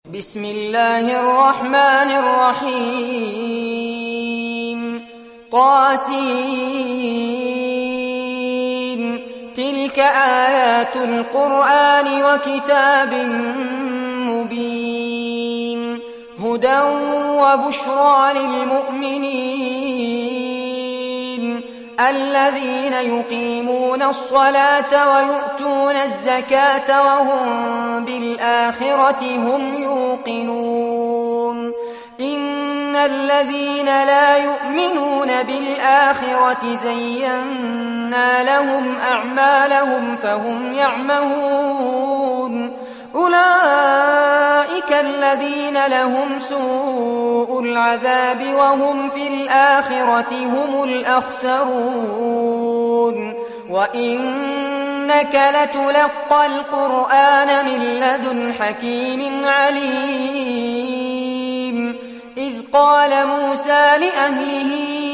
بسم الله الرحمن الرحيم طاسين تلك آيات القرآن وكتاب مبين هدى وبشرى للمؤمنين الذين يقيمون الصلاة ويؤتون الزكاة وهم بالآخرة هم يوقنون إن الذين لا يؤمنون بالآخرة زينا لهم أعمالهم فهم يعمهون أولئك الذين لهم سوء العذاب وهم في الآخرة هم الأخسرون وإنك لتلقى القرآن من لدن حكيم عليم إذ قال موسى لأهله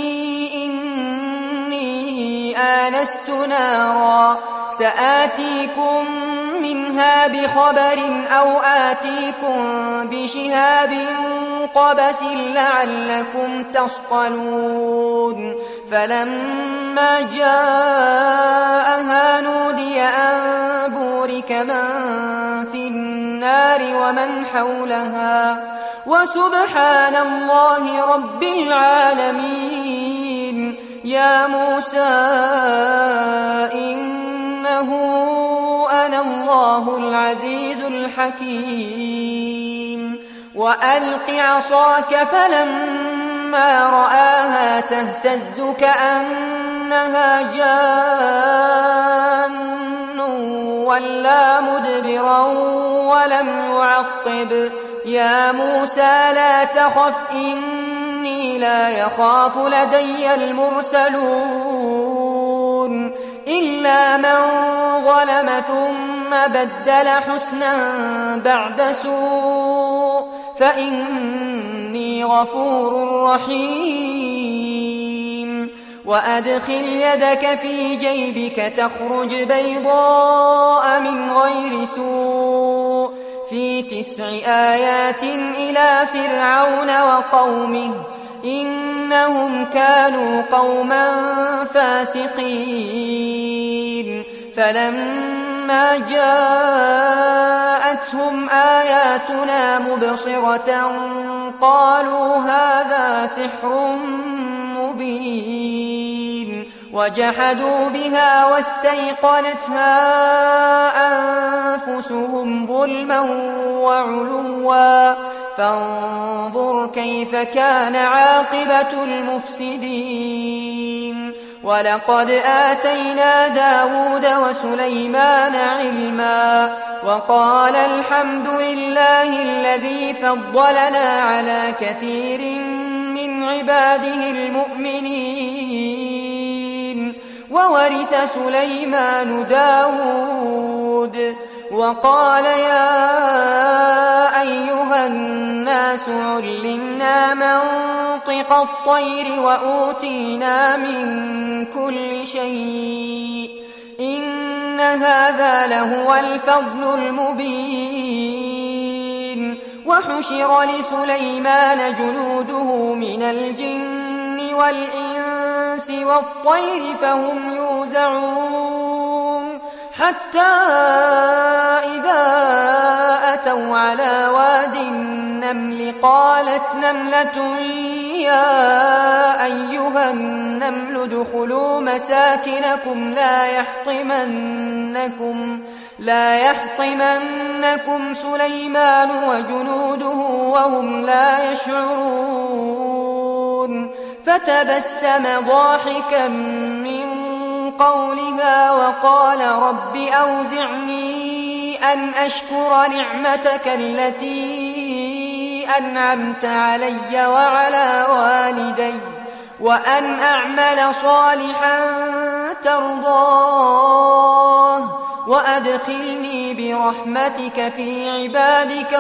إني آنست نارا سآتيكم منها بخبر أو آتيكم بشهاب قبس لعلكم تصطلون فلما جاءها نودي أن بورك من في النار ومن حولها وسبحان الله رب العالمين يا موسى إنه أنا الله العزيز الحكيم وألق عصاك فلما رآها تهتز كأنها جان ولا مدبرا ولم يعقب يا موسى لا تخف إني لا يخاف لدي المرسلون إلا من ظلم ثم بدل حسنا بعد سوء فإني غفور رحيم وأدخل يدك في جيبك تخرج بيضاء من غير سوء في 9 آيات إلى فرعون وقومه إنهم كانوا قوما فاسقين فلما جاءتهم آياتنا مبصرة قالوا هذا سحر مبين وجحدوا بها واستيقنتها أنفسهم ظلما وعلوا فانظر كيف كان عاقبة المفسدين ولقد آتينا داود وسليمان علما وقال الحمد لله الذي فضلنا على كثير من عباده المؤمنين وورث سليمان داود وقال يا أيها الناس علمنا منطق الطير وأوتينا من كل شيء إن هذا لهو الفضل المبين وحشر لسليمان جنوده من الجن والإنس والطير فهم يوزعون حتى إذا أتوا على واد النمل قالت نملة يا أيها النمل ادخلوا مساكنكم لا يحطمنكم سليمان وجنوده وهم لا يشعرون فتبسم ضاحكا من قولها وقال رب أوزعني أن أشكر نعمتك التي أنعمت علي وعلى والدي وأن أعمل صالحا ترضاه وأدخلني برحمتك في عبادك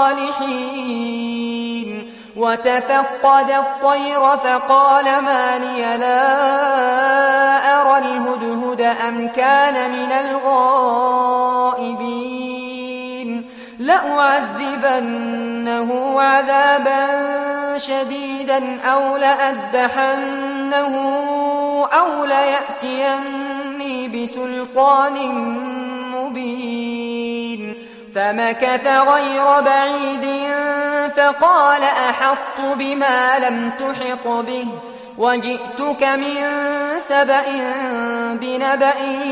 الصالحين وتفقد الطير فقال ما لي لا أرى الهدهد أم كان من الغائبين لا لأعذبنه عذابا شديدا أو لأذبحنه أو ليأتيني بسلطان مبين. فمكث غير بعيد فقال أحطت بما لم تحط به وجئتك من سبأ بنبأ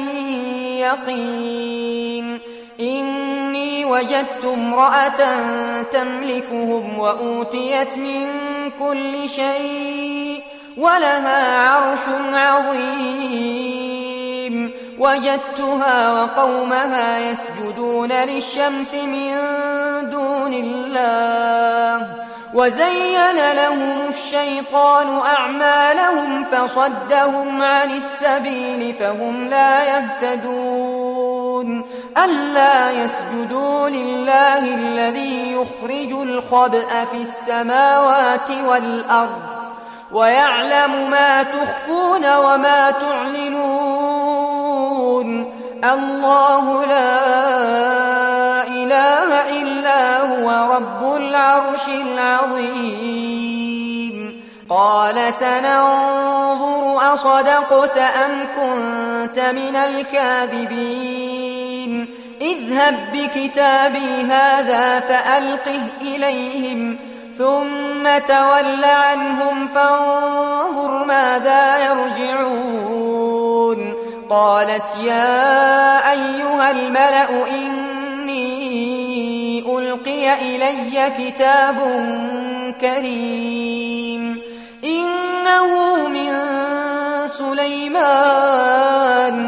يقين. إني وجدت امرأة تملكهم وأوتيت من كل شيء ولها عرش عظيم. وجدتها وقومها يسجدون للشمس من دون الله وزين لهم الشيطان أعمالهم فصدهم عن السبيل فهم لا يهتدون. ألا يسجدوا لله الذي يخرج الخبأ في السماوات والأرض ويعلم ما تخفون وما تعلنون. الله لا إله إلا هو رب العرش العظيم. قال سننظر أصدقت أم كنت من الكاذبين. اذهب بكتابي هذا فألقه إليهم ثم تول عنهم فانظر ماذا يرجعون. قالت يا أيها الملأ إني ألقي إلي كتاب كريم إنه من سليمان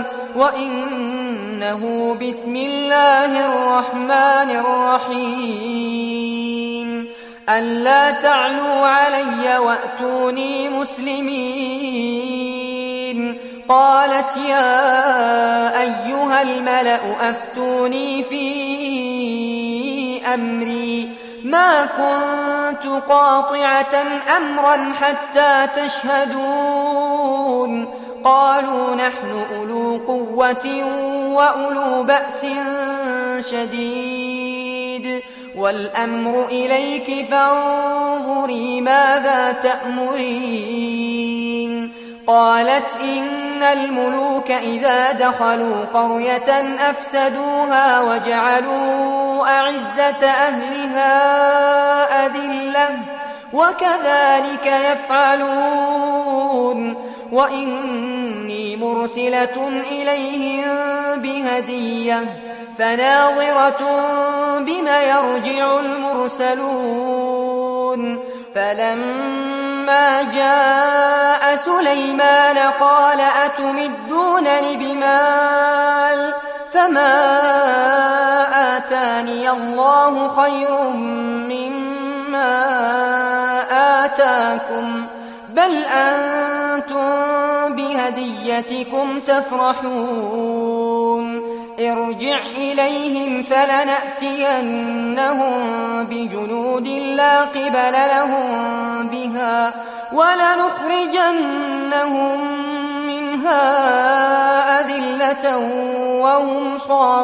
وإنه بسم الله الرحمن الرحيم. ألا تعلوا علي وأتوني مسلمين. قالت يا أيها الملأ أفتوني في أمري ما كنت قاطعة أمرا حتى تشهدون. قالوا نحن أولو قوة وأولو بأس شديد والأمر إليك فانظري ماذا تأمرين. قالت إن الملوك إذا دخلوا قرية أفسدوها وجعلوا أعزة أهلها أذلة وكذلك يفعلون. وإني مرسلة إليهم بهدية فناظرة بما يرجع المرسلون. فلما جاء سليمان قال أتمدونني بمال فما آتاني الله خير مما آتاكم بل أنتم بهديتكم تفرحون. ارجع إليهم فلنأتينهم بجنود لا قبل لهم بها ولنخرجنهم منها أذلة وهم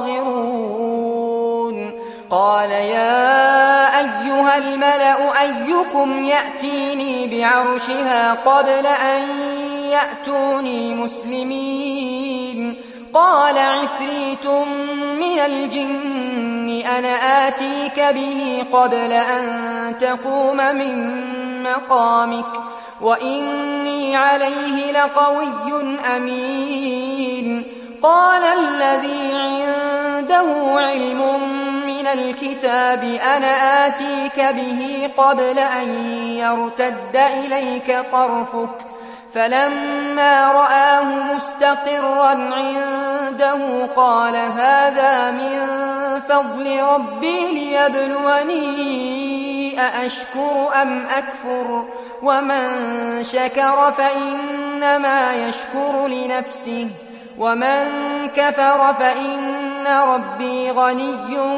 صاغرون. قال يا أيها الملأ أيكم يأتيني بعرشها قبل أن يأتوني مسلمين. قال عفريت من الجن أنا آتيك به قبل أن تقوم من مقامك وإني عليه لقوي أمين. قال الذي عنده علم من الكتاب أنا آتيك به قبل أن يرتد إليك طرفك فلما رآه مستقرا عنده قال هذا من فضل ربي ليبلوني أأشكر أم أكفر ومن شكر فإنما يشكر لنفسه ومن كفر فإن ربي غني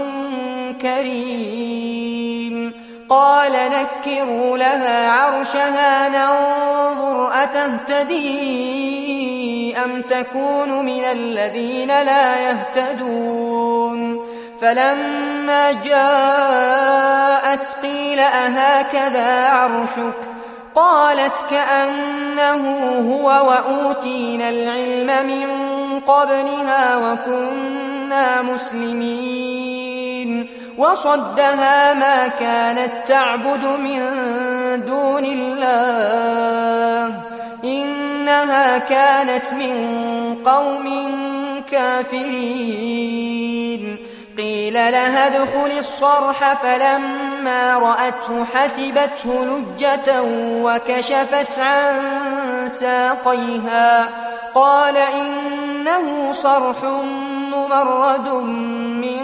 كريم. قال نكروا لها عرشها ننظر أتهتدي أم تكون من الذين لا يهتدون. فلما جاءت قيل أهكذا عرشك قالت كأنه هو وأوتينا العلم من قبلها وكنا مسلمين وصدها ما كانت تعبد من دون الله إنها كانت من قوم كافرين قيل لها ادخل الصرح فلما رأته حسبته لجة وكشفت عن ساقيها قال إنه صرح ممرد من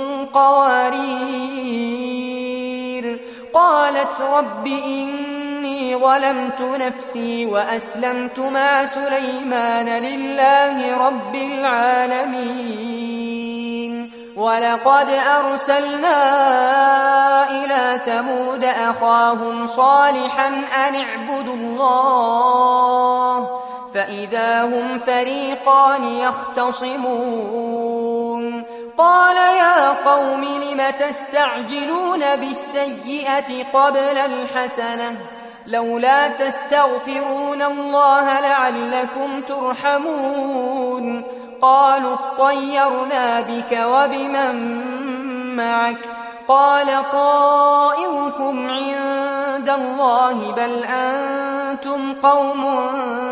قوارير قالت رب إني ظلمت نفسي وأسلمت مع سليمان لله رب العالمين ولقد أرسلنا إلى ثمود أخاهم صالحا أن اعبدوا الله فإذا هم فريقان يختصمون قال يا قوم لم تستعجلون بالسيئة قبل الحسنة لولا تستغفرون الله لعلكم ترحمون قالوا اطيرنا بك وبمن معك قال طائركم عند الله بل أنتم قوم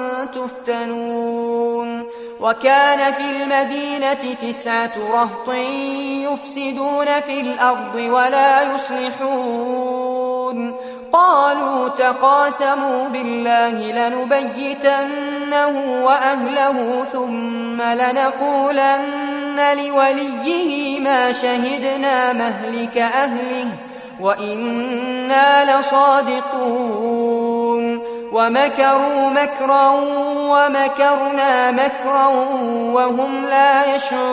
تفتنون وكان في المدينة 9 رهط يفسدون في الأرض ولا يصلحون قالوا تقاسموا بالله لنبيتنه وأهله ثم لنقولن لوليه ما شهدنا مهلك أهله وإنا لصادقون ومكروا مكرا ومكرنا مكرا وهم لا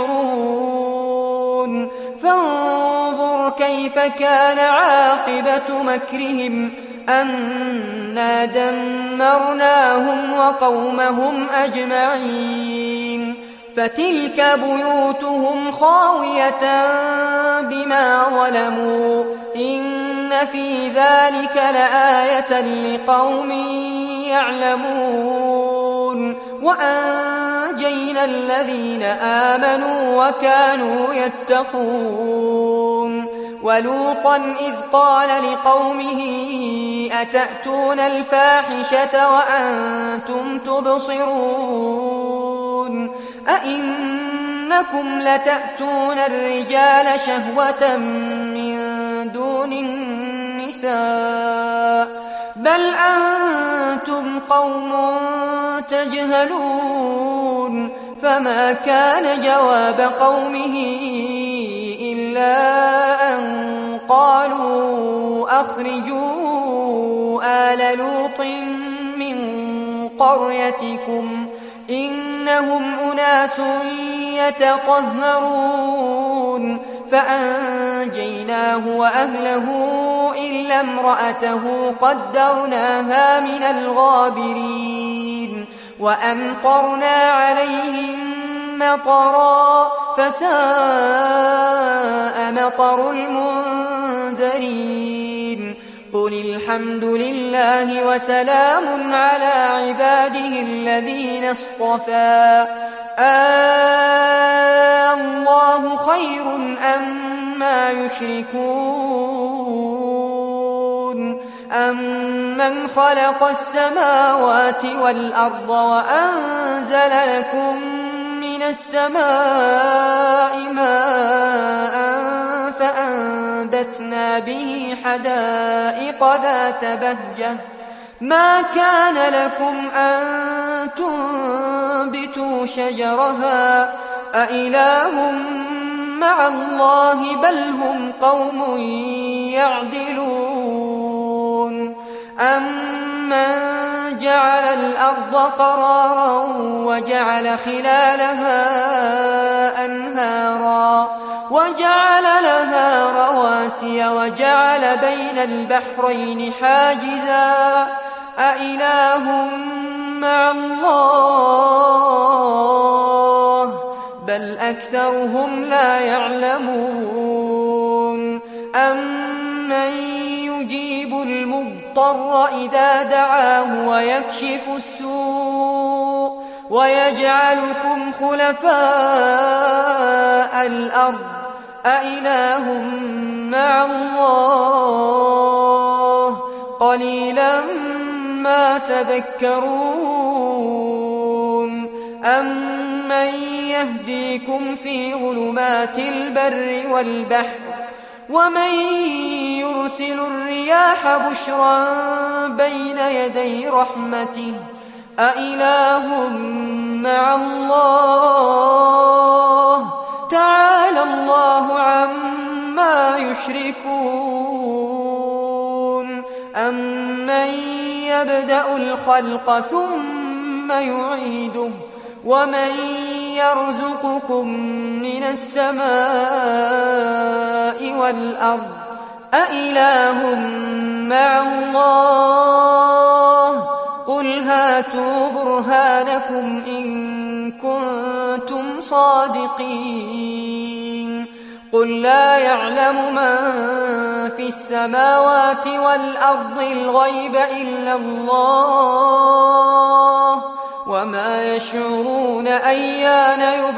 يشعرون فانظر كيف كان عاقبة مكرهم أنا دمرناهم وقومهم أجمعين فتلك بيوتهم خاوية بما ظلموا إن في ذلك لآية لقوم يعلمون وأنجينا الذين آمنوا وكانوا يتقون ولوطا إذ قال لقومه أتأتون الفاحشة وأنتم تبصرون أئنكم لتأتون الرجال شهوة من دون النساء بل أنتم قوم تجهلون فما كان جواب قومه إلا أن قالوا أخرجوا آل لوط من قريتكم إنهم أناس يتطهرون فأنجيناه وأهله إلا امرأته قدرناها من الغابرين وأمطرنا عليهم مطرا فساء مطر المنذرين قل الحمد لله وسلام على عباده الذين اصطفى الله خير أما يشركون أمن خلق السماوات والأرض وأنزل لكم من السماء ماء فأنبتنا به حدائق ذات بهجة ما كان لكم أن تنبتوا شجرها أإله مع الله بل هم قوم يعدلون أمن جعل الأرض قرارا وجعل خلالها أنهارا وجعل لها رواسي وجعل بين البحرين حاجزا أإله مع الله بل أكثرهم لا يعلمون أمن يجيب المضطر إذا دعاه ويكشف السوء ويجعلكم خلفاء الأرض أإله مع الله قليلا ما تذكرون أمن يهديكم في ظلمات البر والبحر ومن يرسل الرياح بشرا بين يدي رحمته أإله مع الله تعالى الله عما يشركون أمن يبدأ الخلق ثم يعيده ومن يرزقكم من السماء والأرض أإله مع الله قل هاتوا برهانكم إن كنتم صادقين قل لا يعلم من في السماوات والأرض الغيب إلا الله وما يشعرون أيان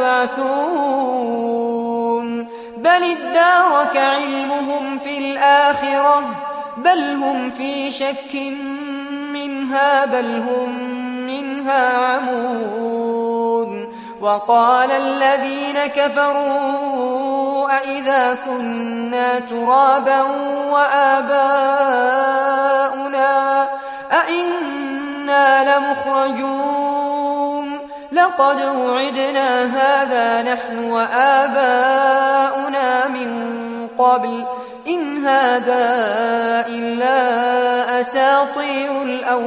يبعثون بل ادارك علمهم في الآخرة بل هم في شك منها بل هم منها عمون وقال الذين كفروا أئذا كنا ترابا وآباؤنا أئنا لمخرجون لقد وعدنا هذا نحن وآباؤنا من قبل إن هذا إلا أساطير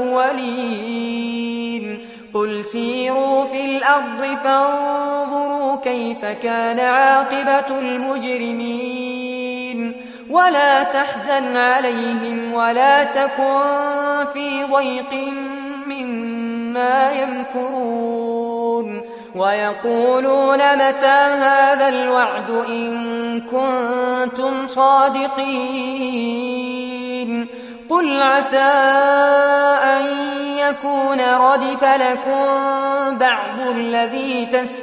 الأولين قل سيروا في الأرض فانظروا كيف كان عاقبة المجرمين ولا تحزن عليهم ولا تكن في ضيق مما يمكرون ويقولون متى هذا الوعد إن كنتم صادقين قل عسى أن يكون ردف لكم بعض الذي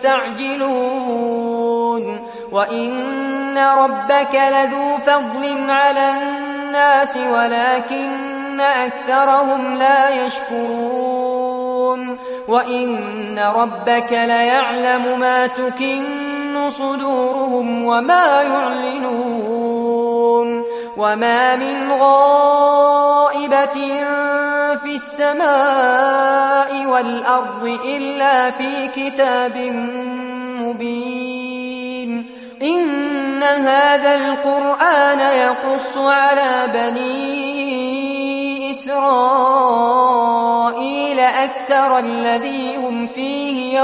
تستعجلون وإن ربك لذو فضل على الناس ولكن أكثرهم لا يشكرون وإن ربك ليعلم ما تكن صدورهم وما يعلنون وما من غائبة في السماء والأرض إلا في كتاب مبين إن هذا القرآن يقص على بني إسرائيل أكثر الذي هم فيه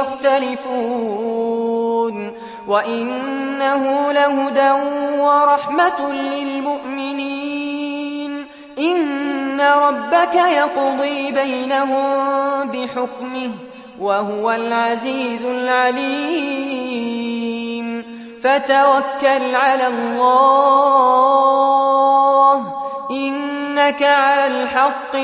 يختلفون وإنه لهدى ورحمة للمؤمنين إن ربك يقضي بينهم بحكمه وهو العزيز العليم فتوكل على الله إنك على الحق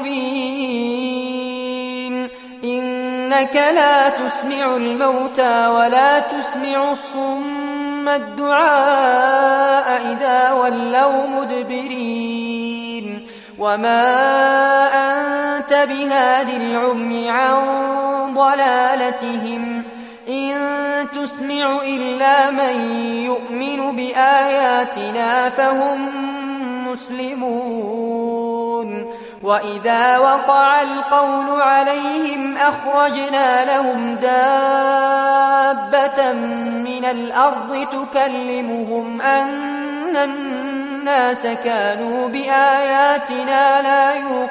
المبين إنك لا تسمع الموتى ولا تسمع الصم الدعاء إذا ولوا مدبرين وما أنت بهاد العمي عن ضلالتهم إن تسمع إلا من يؤمن بآياتنا فهم مسلمون وإذا وقع القول عليهم أخرجنا لهم دابة من الأرض تكلمهم أن الناس كانوا بآياتنا لا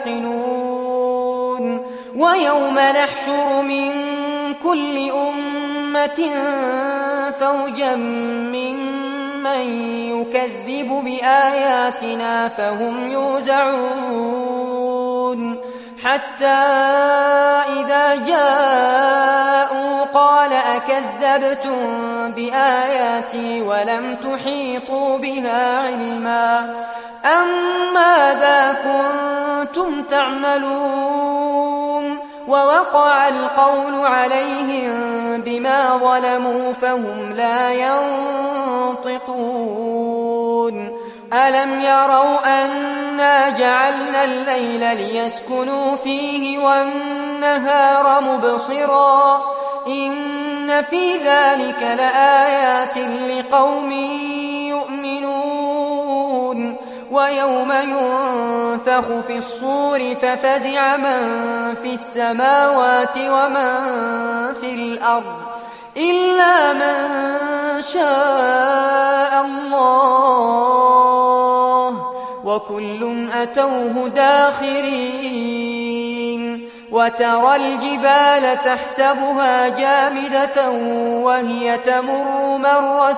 يوقنون ويوم نحشر من كل أمة فوجا ممن يكذب بآياتنا فهم يوزعون حتى إذا جاءوا قال كذبتم بآياتي ولم تحيطوا بها علما أم ماذا كنتم تعملون ووقع القول عليهم بما ظلموا فهم لا ينطقون ألم يروا أنا جعلنا الليل ليسكنوا فيه والنهار مبصرا إن في ذلك لآيات لقوم يؤمنون ويوم ينفخ في الصور ففزع من في السماوات ومن في الأرض إلا من شاء الله وكل أتوه داخرين وترى الجبال تحسبها جامدة وهي تمر مر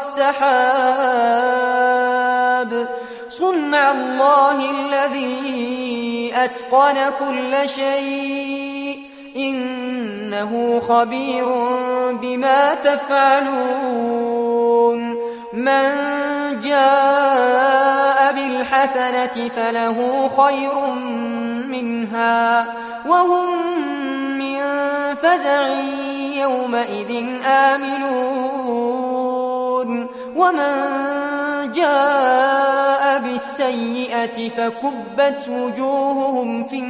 السحاب صنع الله الذي أتقن كل شيء إنه خبير بما تفعلون من جاء بالحسنة فله خير منها وهم من فزع يومئذ آمنون ومن جاء بالسيئة فكبت وجوههم في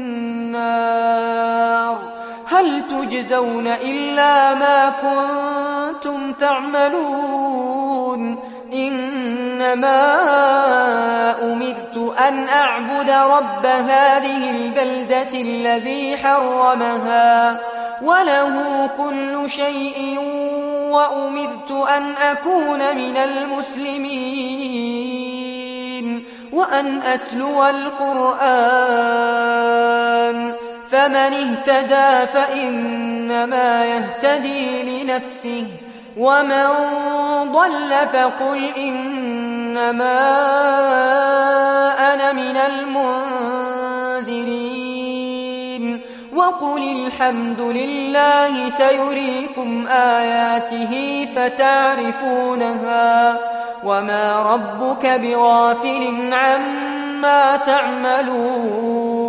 النار هل تجزون إلا ما كنتم تعملون إنما أمرت أن أعبد رب هذه البلدة الذي حرمها وله كل شيء وأمرت أن أكون من المسلمين وأن أتلو القرآن فمن اهتدى فإنما يهتدي لنفسه ومن ضل فقل إنما أنا من المنذرين وقل الحمد لله سيريكم آياته فتعرفونها وما ربك بغافل عما تعملون